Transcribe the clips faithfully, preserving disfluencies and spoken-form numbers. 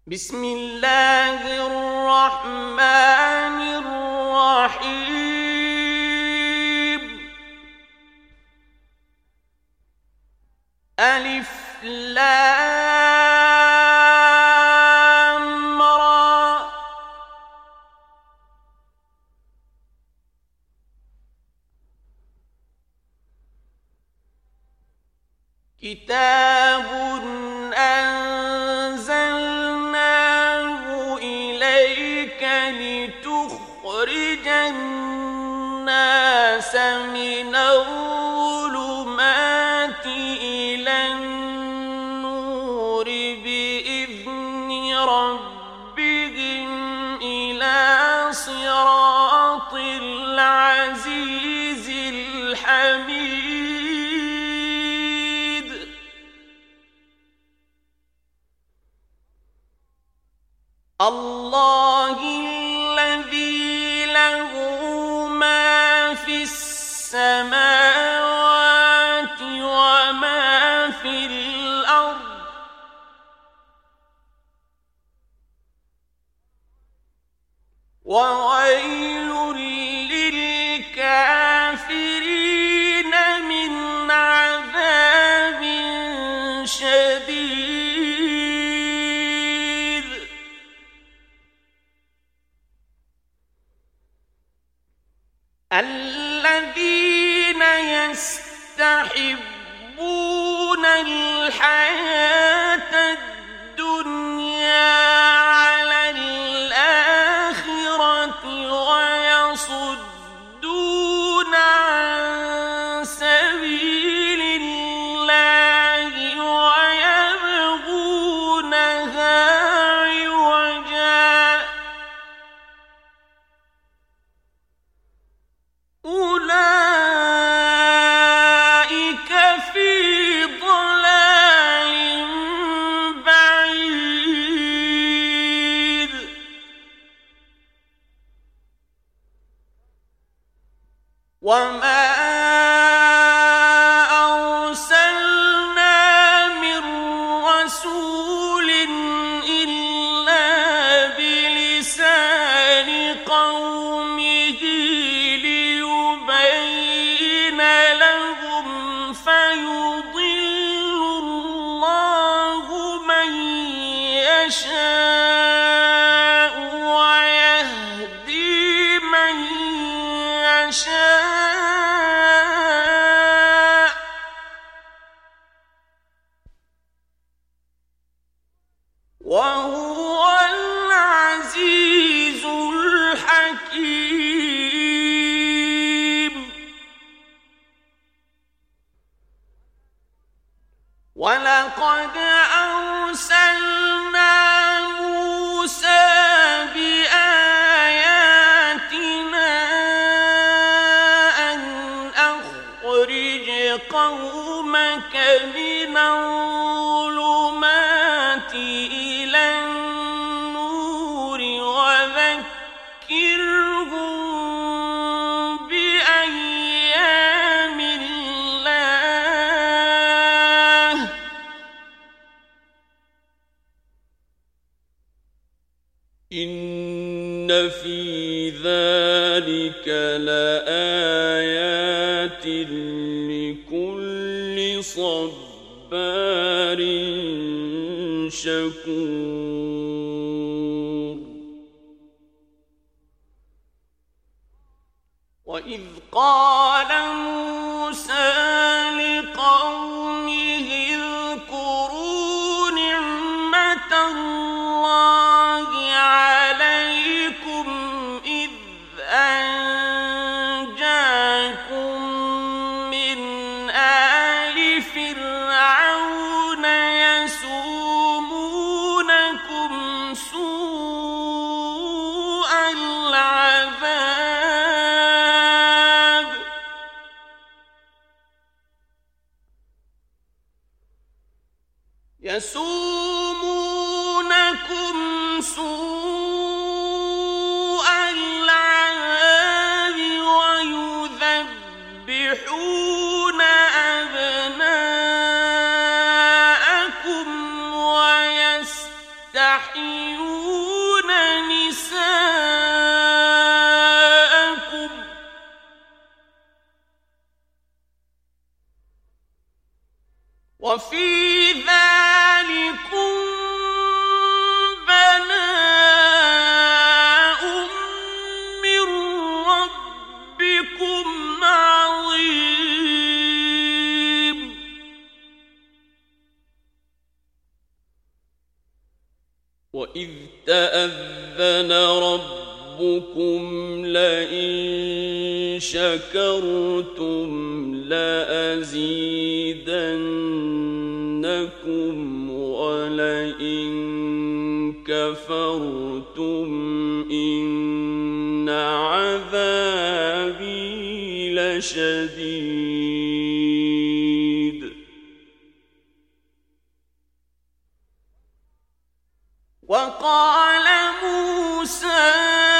بسم الله الرحمن الرحيم. ألف لام را. كتاب أنزلناه إليك لتخرج الناس من الظلمات إلى النور بإذن ربهم إلى صراط العزيز الحميد. الله الذي له ما في السماوات وما في الأرض وويل للكافرين من عذاب شديد. الذين يستحبون الحياة الدنيا على الآخرة ويصدون عن سبيل الله ويبغونها عوجا أولئك في ضلال بعيد. وما أرسلنا من رسول إلا بلسان قومه ليبين لهم فيضل الله من يشاء ويهدي من يشاء وهو العزيز الحكيم. ولقد أرسلنا موسى بآياتنا أن أخرج قومك من الظلمات إلى النور وذكرهم بأيام الله إن في ذلك لآيات لكل صبار شكور. وإذ قال موسى لقومه اذكروا نعمة الله عليكم إذ أنجاكم من آل فرعون يسومونكم سوء العذاب يسومونكم سوء العذاب ويذبحون أبناءكم ويستحيون تستحيون نساءكم وفي ذلكم بلاء من ربكم عظيم وإذ تأذن ربكم لئن شكرتم لأزيدنكم ولئن كفرتم إن عذابي لشديد وقال موسى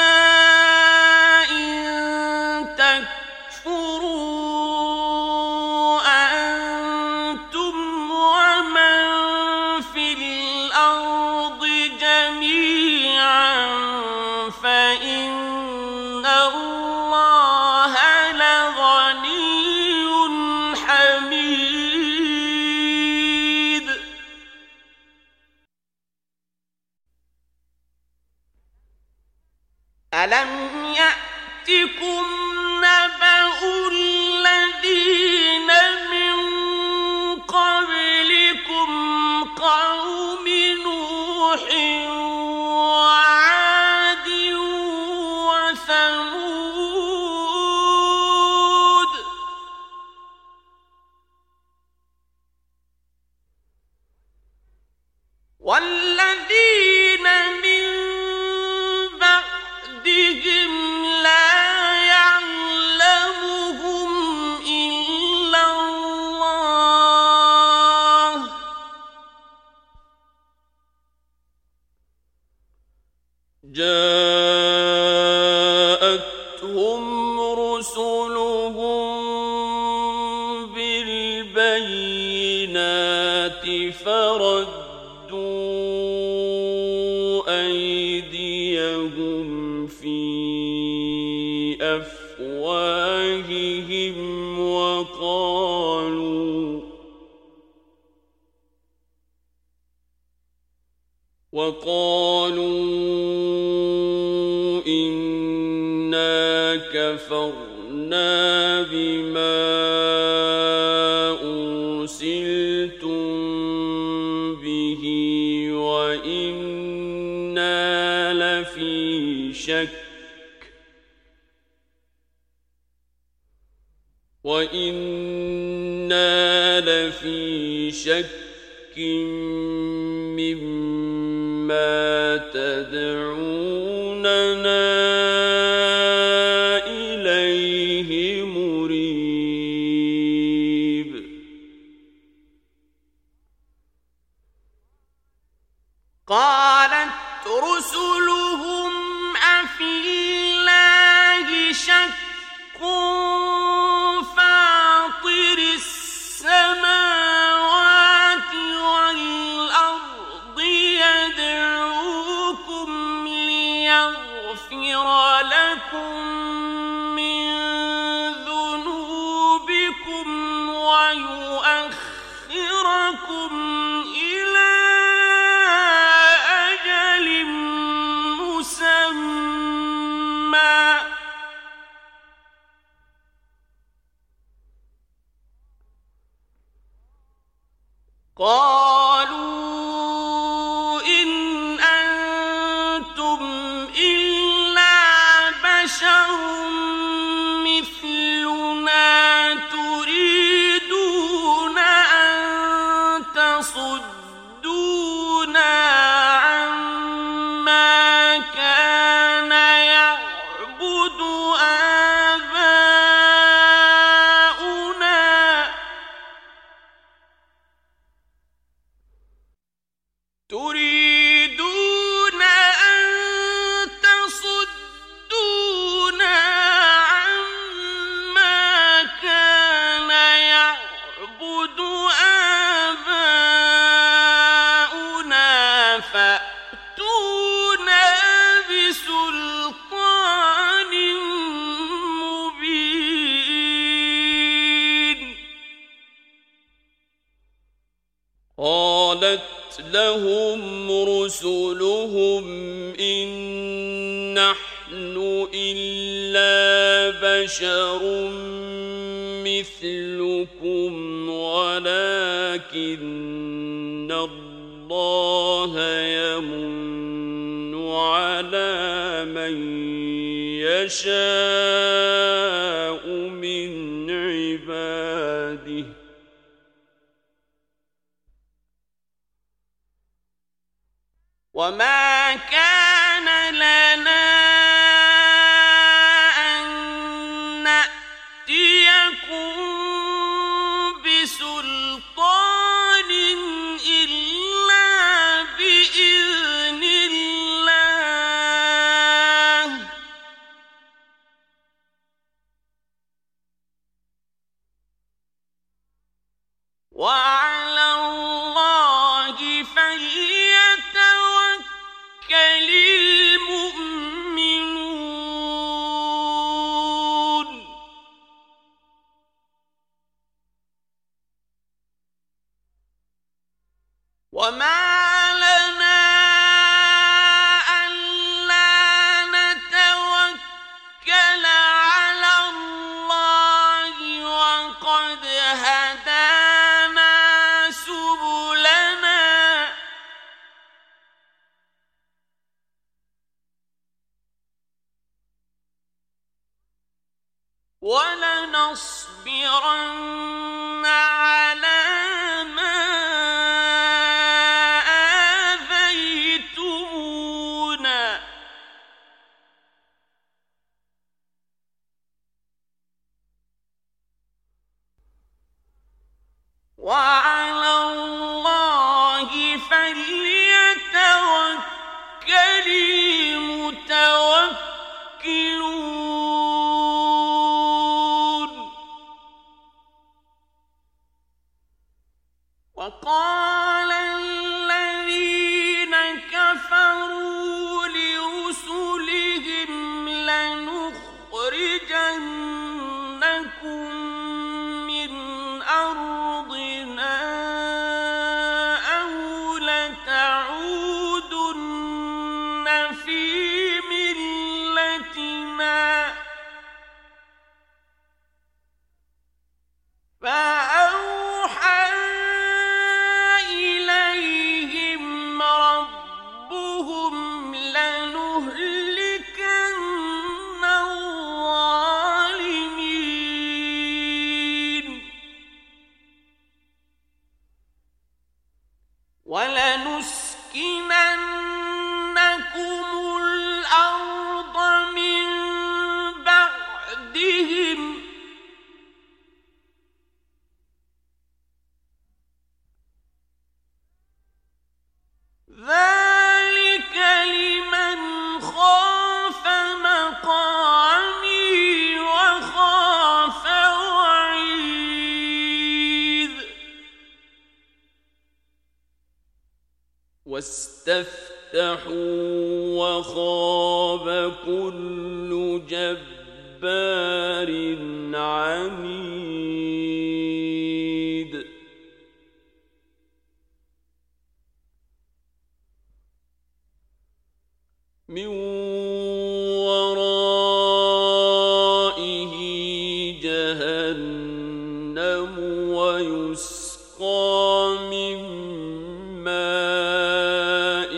إن تكفروا أنتم ومن في الأرض جميعا فإن الله لغني حميد ألم يأتكم نبأ الذين من قبلكم قوم نوح وعاد وثمود والذين من بعدهم لا يعلمهم إلا الله جاءتهم رسلهم بالبينات فردوا أيديهم في أفواههم وقالوا وقالوا إنا كفرنا بما أرسلتم به وإنا لفي شك وإنا لفي شك مما تدعوننا إليه مريب قالت رسلهم أفي الله شك فاطر السماوات والأرض يدعوكم ليغفر لكم من ذنوبكم ويؤخركم إلى أجل مسمى قالوا إن أنتم إلا بشر مثلنا تريدون أن تصدونا عما كان يعبد آباؤنا. لهم رسلهم إن نحن إلا بشر مثلكم ولكن الله يمن على من يشاء من عباده وما كان لنا أن نأتيكم بسلطان إلا بإذن الله وعلى الله فليتوكل المؤمنون وما لنا ألا نتوكل على الله وقد هدانا سبلنا ولنصبرن على ما آذيتمونا وعلى الله فليتوكل المتوكلون وقال الذين كفروا لرسلهم لنخرجنكم من أرضنا أو لتعودن في ملتنا فأوحى إليهم ربهم لنهلكن الظالمين ولنسكننكم الأرض من بعدهم ذلك لمن خاف مقامي وخاف وعيد واستفتحوا وخاب كل جبار عنيد من ورائه جهنم ويسقى من ماء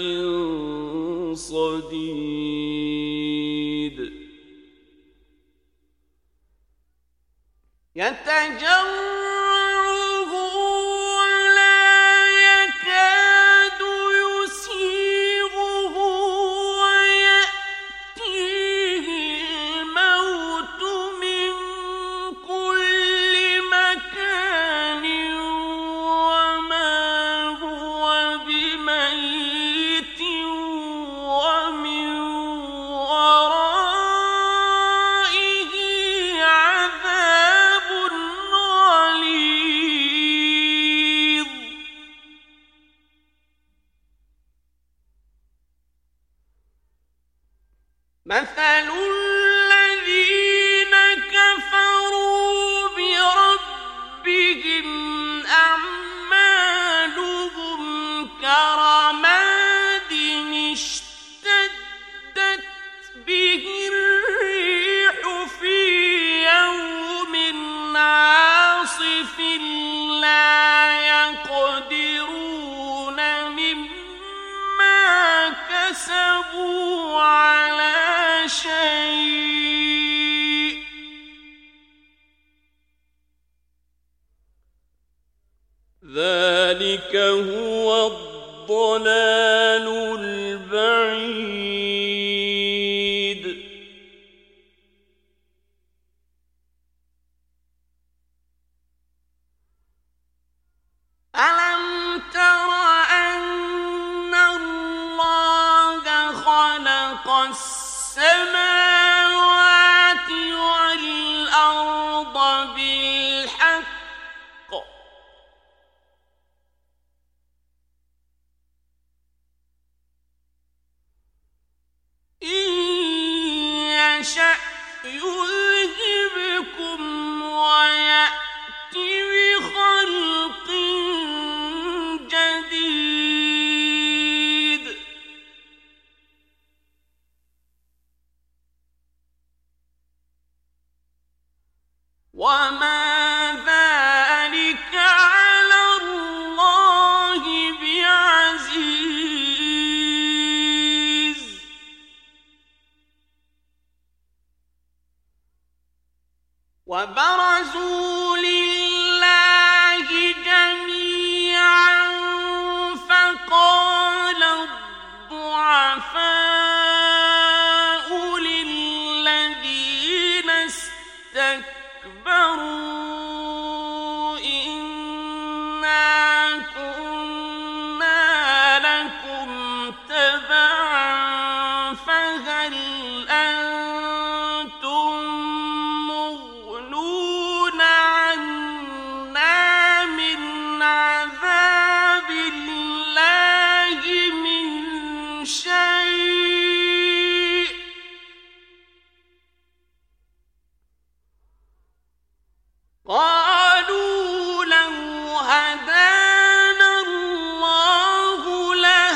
صديد يتجرعه ولا يكاد يسيغه ويأتيه الموت من كل مكان وما هو بميت ومن ورائه عذاب غليظ مثل الذين كفروا بربهم أعمالهم كرماد بعيد ألم تر أن الله خلق السماوات والأرض بالحق إن يشأ يذهبكم ويأت بخلق جديد وما ذلك على الله بعزيز وبرزوا لله جميعا فقال الضعفاء للذين استكبروا إنا كنا لكم تبعا فهل أنتم مغنون عنا من عذاب الله من شيء قالوا لو هدانا الله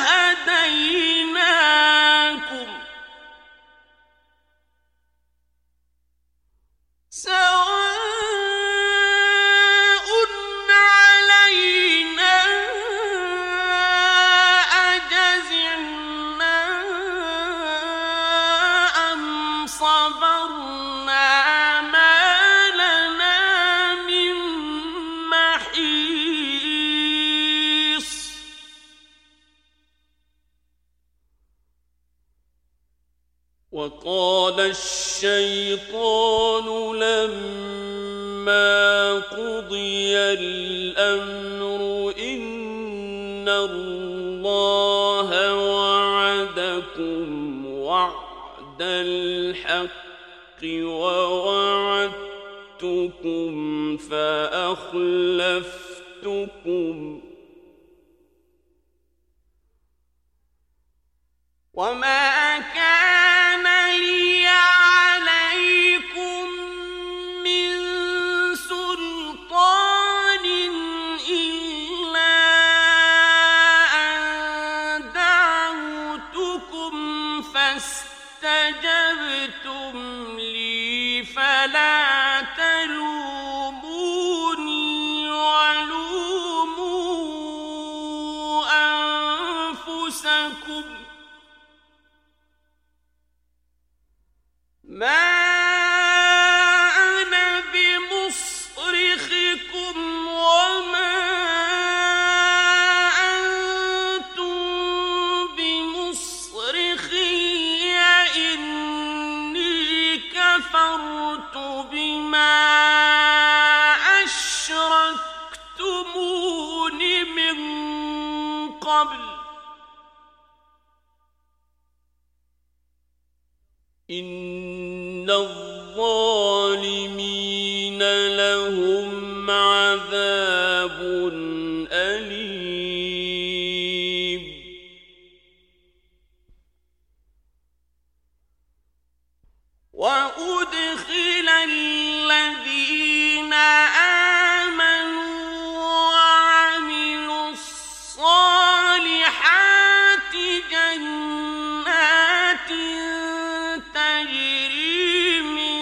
لهديناكم سواء علينا أجزعنا أم صبرنا ما لنا من محيص وقال الشيطان لما قضي الأمر إن الله وعدكم وعد الحق ووعدتكم فأخلفتكم وما كان لي عليكم من سلطان إلا أن دعوتكم فاستجبتم لي فلا تلوموني ولوموا أنفسكم ما أنا بمصرخكم وما أنتم بمصرخي إني كفرت بما أشركتمون من قبل إن الظالمين لهم عذاب أليم وأدخل الذين آمنوا وعملوا الصالحات جنات تجري من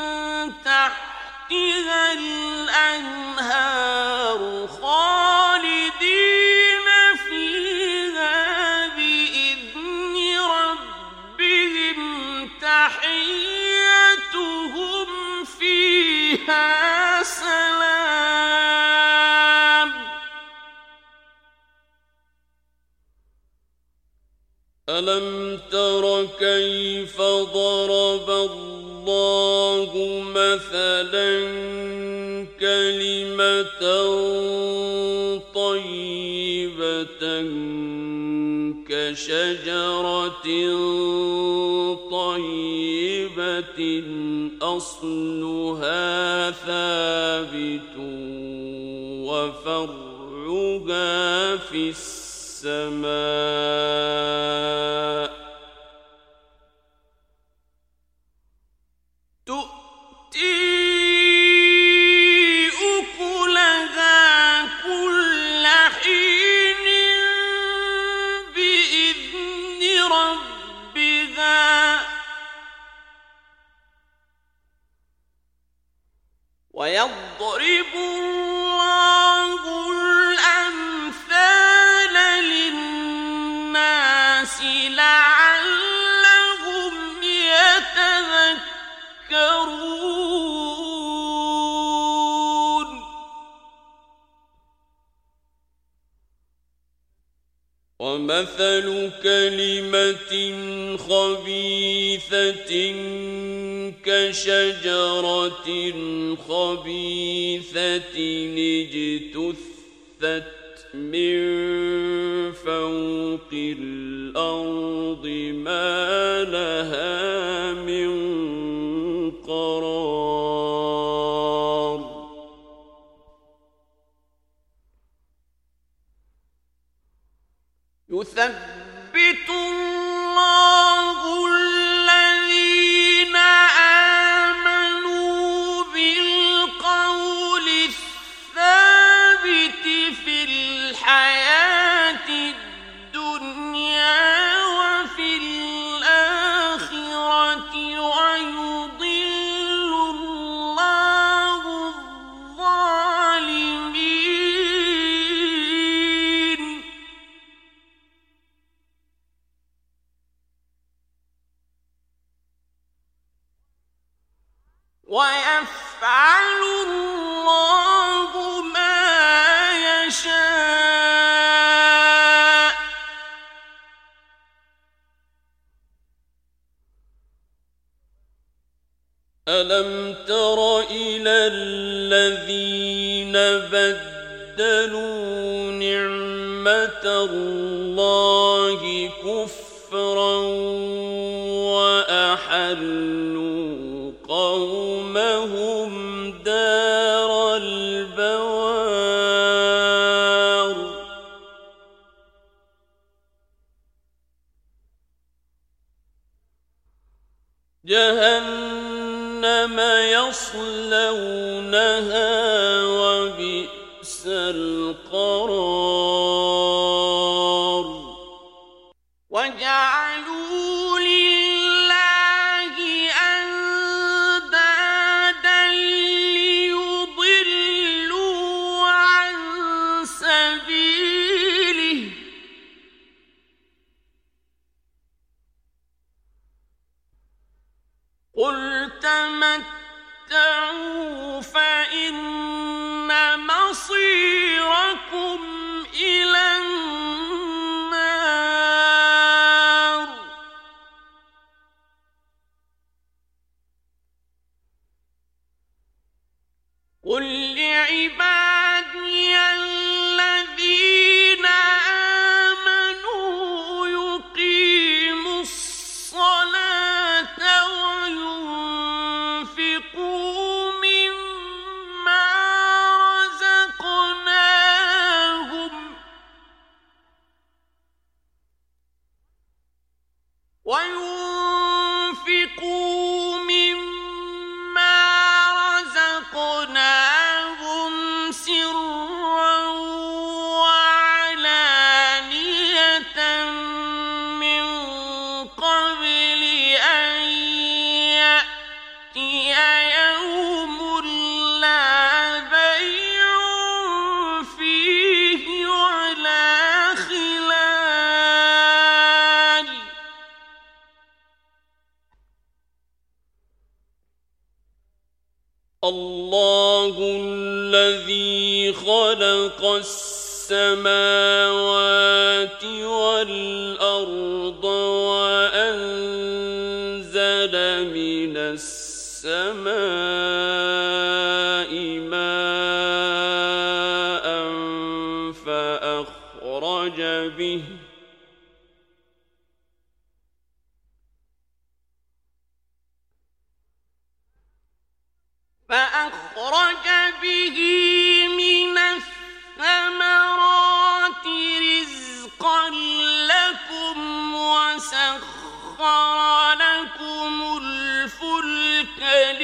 تحتها الأنهار خالدين فيها بإذن ربهم تحيتهم فيها تر كيف ضرب الله مثلا كلمة طيبة كشجرة طيبة أصلها ثابت وفرعها في السماء تؤتي أكلها كل حين بإذن ربها ويضرب الله الأمثال للناس لعلهم يتذكرون ومثل كلمة خبيثة كشجرة خبيثة اجتثت من فوق الأرض ما لها من قرار يثبت الله الذين آمنوا بالقول الثابت في الحياة الدنيا وفي الآخرة ويضل الله الظالمين ويفعل الله ما يشاء ألم تر إلى الذين بدلوا نعمة الله كفرا وأحلوا قومهم دار البوار جهنم يصلونها وبئس القرار وجعلوا لله أندادا ليضلوا عن سبيله قل تمتعوا فإن مصيركم إلى النار قل لعبادي الذين آمنوا يقيموا الصلاة وينفقوا مما رزقناهم وينفقوا مما رزقناهم سرا وعلانية من قبل أن يأتي يوم لا بيع فيه ولا خلال الله الذي خلق السماوات والأرض وأنزل من السماء ماء فأخرج به فأخرج به من الثمرات رزقا لكم وسخر لكم الفلك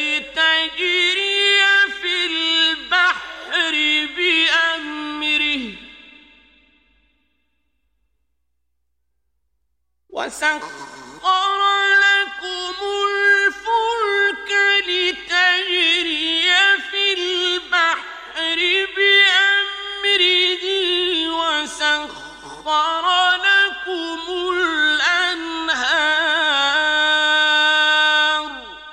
لتجري في البحر بأمره وسخر لكم الفلك لتجري في البحر بأمره وسخر لكم الأنهار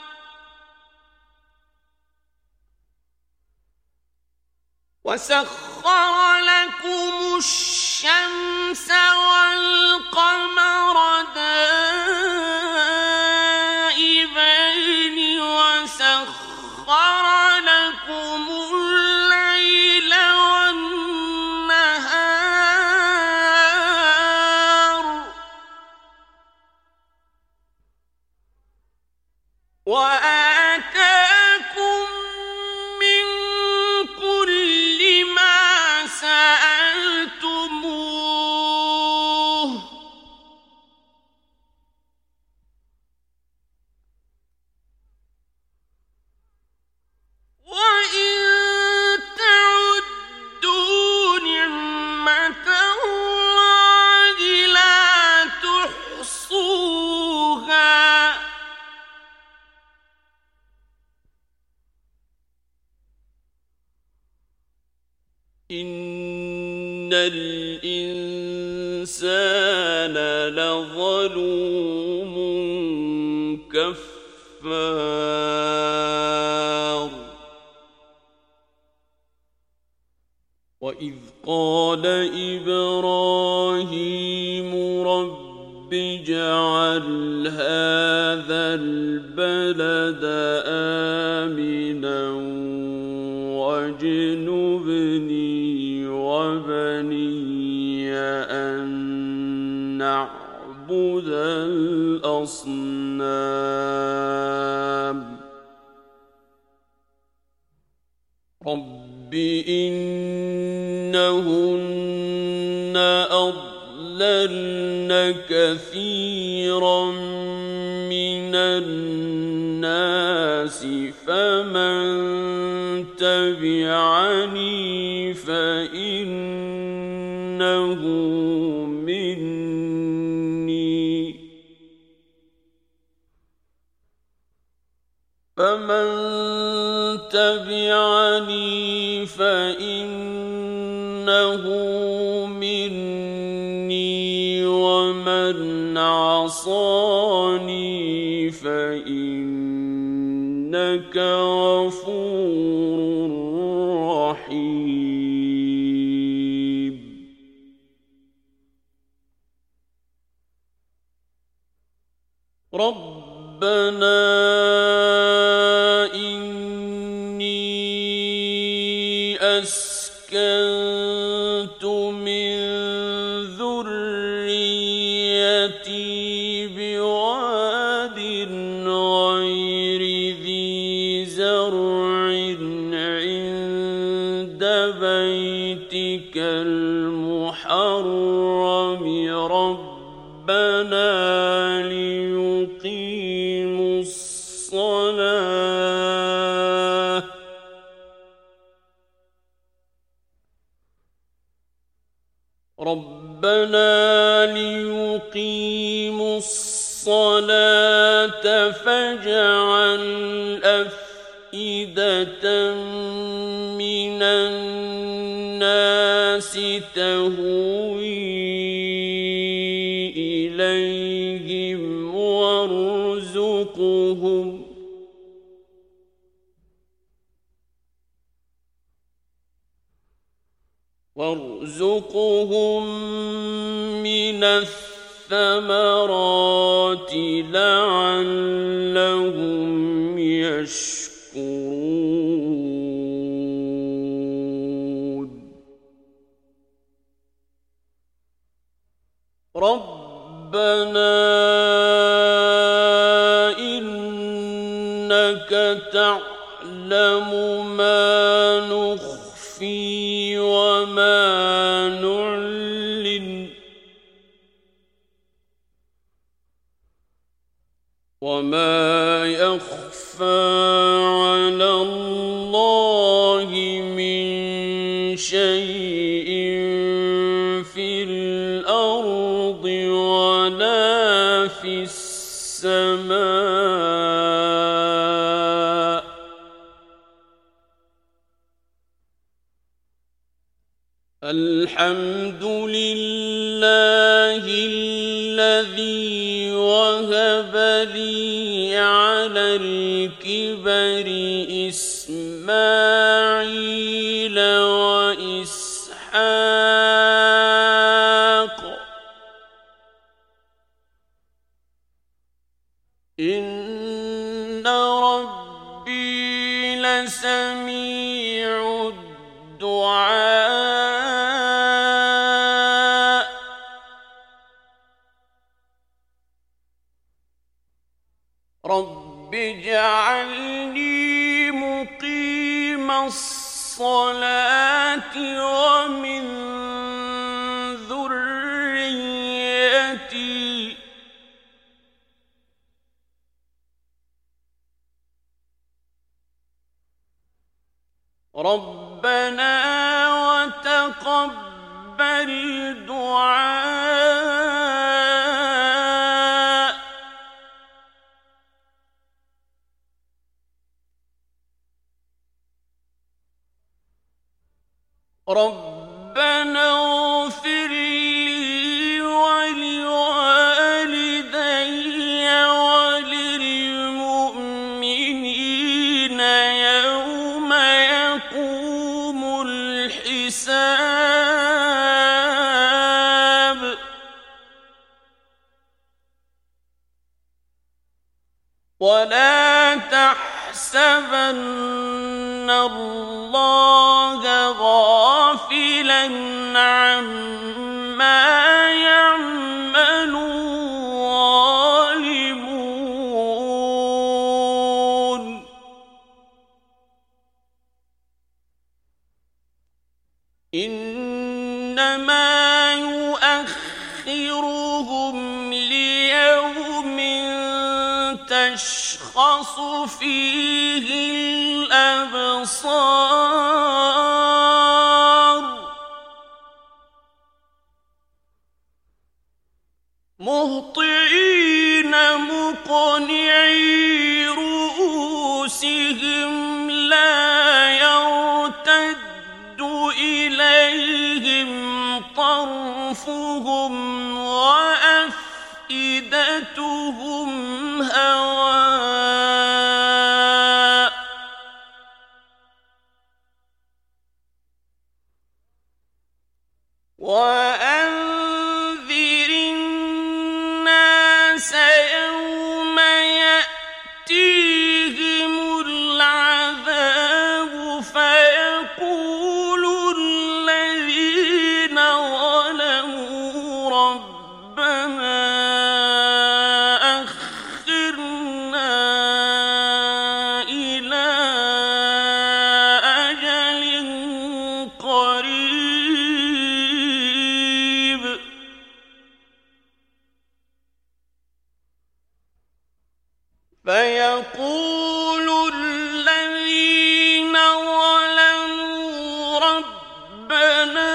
وسخر لكم الشمس والقمر دائبين وسخر لكم الليل والنهار وآتاكم من كل ما سألتموه وإن تعدوا نعمة الله لا تحصوها إن الإنسان لظلوم كفار وإذ قال إبراهيم رب اجعل هذا البلد آمنا واجنبني وبني أن نعبد الأصنام رب إنهن أضللن كثيرا من الناس فمن تبعني فإنه مني فمن تبعني فإنه مني ومن عصاني فإنك غفور رحيم ربنا أسكنت من ذريتي بواد غير ذي زرع عند بيتك المحرم ربنا ليقيموا الصلاة ربنا ليقيموا الصلاة فاجعل أفئدة من الناس تهوي إليهم وارزقهم وارزقهم من الثمرات الثمرات لعلهم يشكرون ربنا إنك تعلم ما نخفي وما نعلن وما يخفى على الله من شيء في الأرض ولا في السماء الحمد لله الذي وهب لي على الكبر إسماعيل وإسحاق إن ربي لسميع الدعاء رب اجعلني مقيم الصلاة ومن ذريتي ربنا وتقبل دعاء ربنا اغفر لي ولوالدي وللمؤمنين يوم يقوم الحساب ولا تحسبن الله غافلا عما يعمل الظالمون إنما يؤخرهم ليوم تشخص فيه الأبصار مهطعين مقنعي رؤوسهم لا يرتد إليهم طرفهم وأفئدتهم هواء وأنذر الناس يوم يأتيهم العذاب فيقول الذين ظلموا ربنا أخرنا إلى أجل قريب فيقول الذين ظلموا ربنا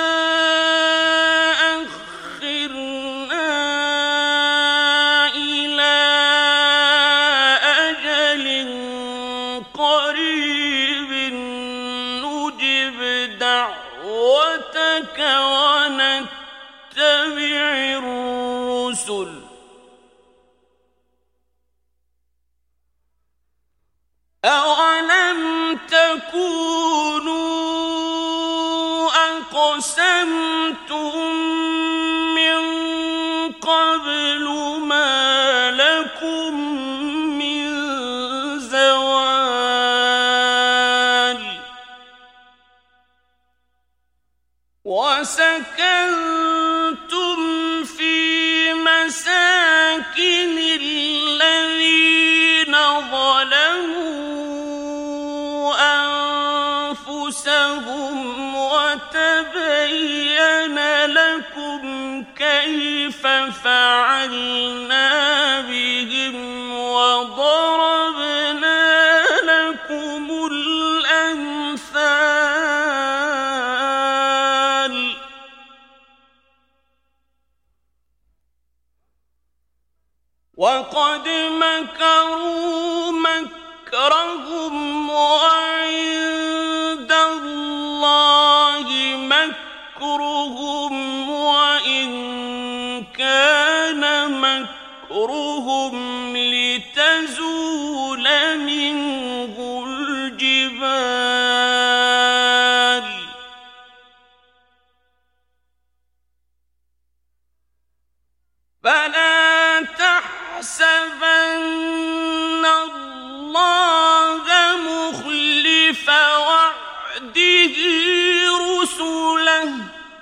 أخرنا إلى أجل قريب نجب دعوتك ونتبع الرسل أولم تكونوا أقسمتم من قبل نتبين لكم كيف فعلنا بهم وضربنا لكم الأمثال وقد مكروا مكرهم وعند الله مكرهم وإن كان مكرهم لتزول منه الجبال فلا تحسبن الله مخلف وعده رسله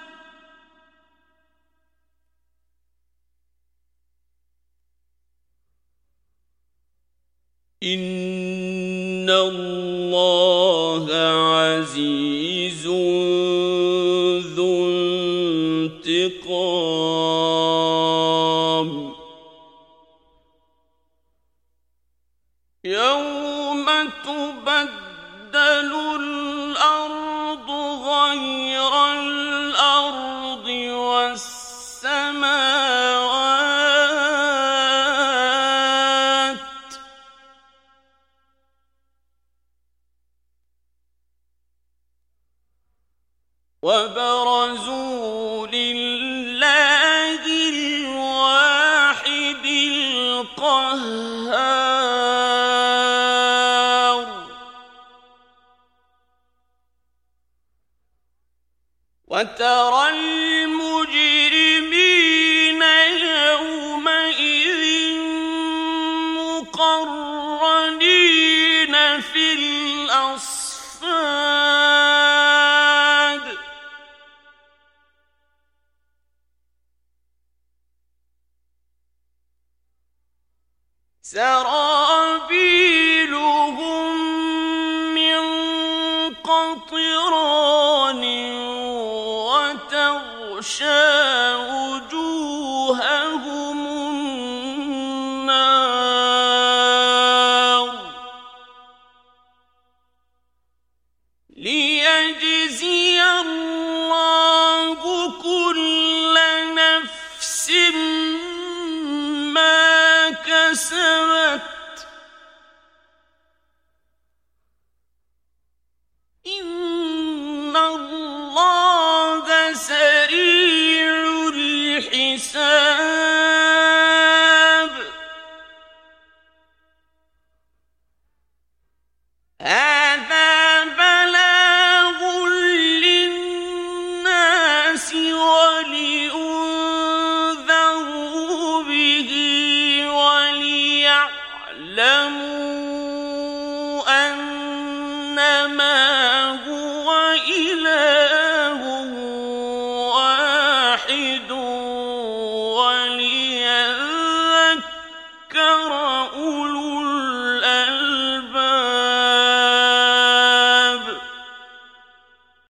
إن الله عزيز ذو انتقام يوم تبدل الأرض غير الأرض والسماوات وبرزوا لله الواحد القهار وترى المجرمين يومئذ مقرنين في الأصفاد سرابيلهم من قطران وتغشى وجوههم النار ليجزي الله كل نفس ما كسبت إن الله سريع الحساب هذا بلاغ للناس ولينذروا به وليعلموا أنما هو إله واحد